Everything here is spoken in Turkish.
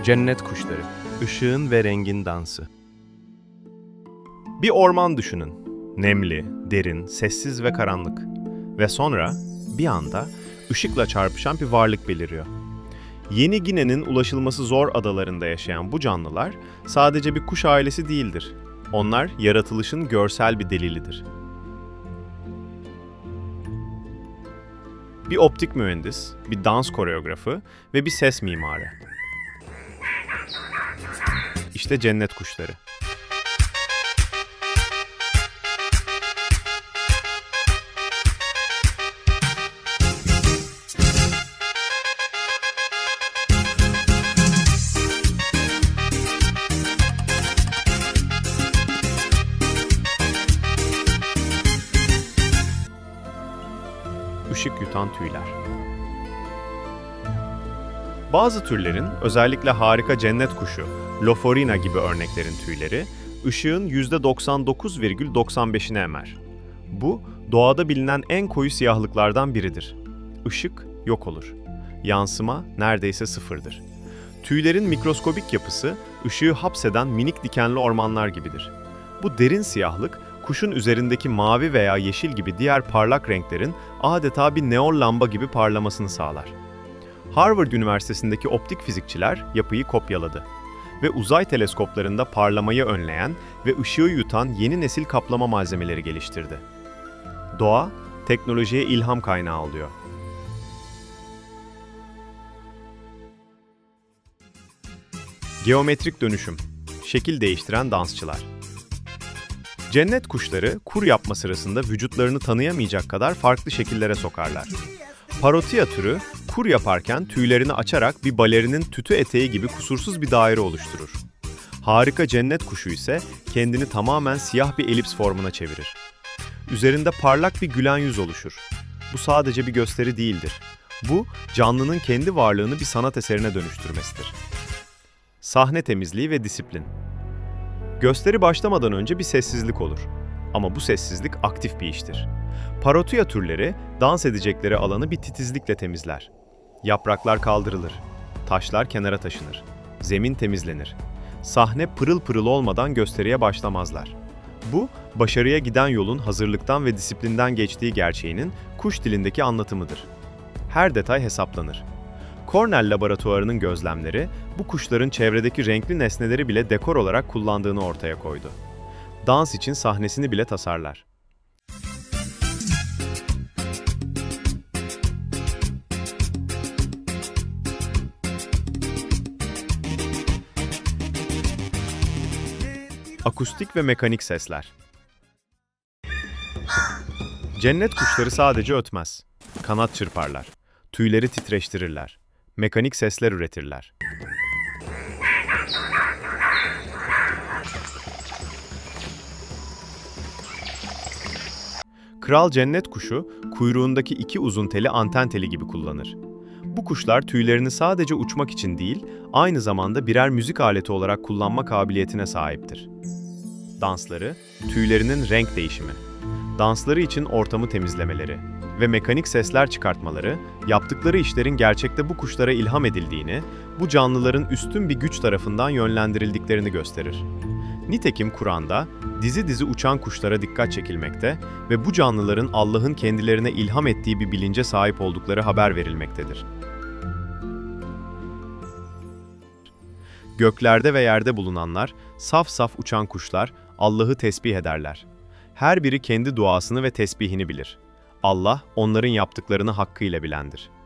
Cennet kuşları, ışığın ve rengin dansı. Bir orman düşünün. Nemli, derin, sessiz ve karanlık. Ve sonra bir anda ışıkla çarpışan bir varlık beliriyor. Yeni Gine'nin ulaşılması zor adalarında yaşayan bu canlılar sadece bir kuş ailesi değildir. Onlar yaratılışın görsel bir delilidir. Bir optik mühendis, bir dans koreografı ve bir ses mimarı. İşte cennet kuşları. Işık yutan tüyler. Bazı türlerin, özellikle harika cennet kuşu, Lophorina gibi örneklerin tüyleri, ışığın %99,95'ini emer. Bu, doğada bilinen en koyu siyahlıklardan biridir. Işık yok olur. Yansıma neredeyse sıfırdır. Tüylerin mikroskobik yapısı, ışığı hapseden minik dikenli ormanlar gibidir. Bu derin siyahlık, kuşun üzerindeki mavi veya yeşil gibi diğer parlak renklerin adeta bir neon lamba gibi parlamasını sağlar. Harvard Üniversitesi'ndeki optik fizikçiler yapıyı kopyaladı ve uzay teleskoplarında parlamayı önleyen ve ışığı yutan yeni nesil kaplama malzemeleri geliştirdi. Doğa, teknolojiye ilham kaynağı oluyor. Geometrik dönüşüm, şekil değiştiren dansçılar. Cennet kuşları kur yapma sırasında vücutlarını tanıyamayacak kadar farklı şekillere sokarlar. Parotia türü kur yaparken tüylerini açarak bir balerinin tütü eteği gibi kusursuz bir daire oluşturur. Harika cennet kuşu ise kendini tamamen siyah bir elips formuna çevirir. Üzerinde parlak bir gülen yüz oluşur. Bu sadece bir gösteri değildir. Bu, canlının kendi varlığını bir sanat eserine dönüştürmesidir. Sahne temizliği ve disiplin. Gösteri başlamadan önce bir sessizlik olur. Ama bu sessizlik aktif bir iştir. Parotia türleri dans edecekleri alanı bir titizlikle temizler. Yapraklar kaldırılır, taşlar kenara taşınır, zemin temizlenir. Sahne pırıl pırıl olmadan gösteriye başlamazlar. Bu, başarıya giden yolun hazırlıktan ve disiplinden geçtiği gerçeğinin kuş dilindeki anlatımıdır. Her detay hesaplanır. Cornell Laboratuvarı'nın gözlemleri, bu kuşların çevredeki renkli nesneleri bile dekor olarak kullandığını ortaya koydu. Dans için sahnesini bile tasarlar. Akustik ve mekanik sesler. Cennet kuşları sadece ötmez. Kanat çırparlar. Tüyleri titreştirirler. Mekanik sesler üretirler. Kral cennet kuşu, kuyruğundaki iki uzun teli anten teli gibi kullanır. Bu kuşlar tüylerini sadece uçmak için değil, aynı zamanda birer müzik aleti olarak kullanma kabiliyetine sahiptir. Dansları, tüylerinin renk değişimi. Dansları için ortamı temizlemeleri ve mekanik sesler çıkartmaları, yaptıkları işlerin gerçekte bu kuşlara ilham edildiğini, bu canlıların üstün bir güç tarafından yönlendirildiklerini gösterir. Nitekim Kur'an'da dizi dizi uçan kuşlara dikkat çekilmekte ve bu canlıların Allah'ın kendilerine ilham ettiği bir bilince sahip oldukları haber verilmektedir. Göklerde ve yerde bulunanlar, saf saf uçan kuşlar Allah'ı tesbih ederler. Her biri kendi duasını ve tesbihini bilir. Allah, onların yaptıklarını hakkıyla bilendir.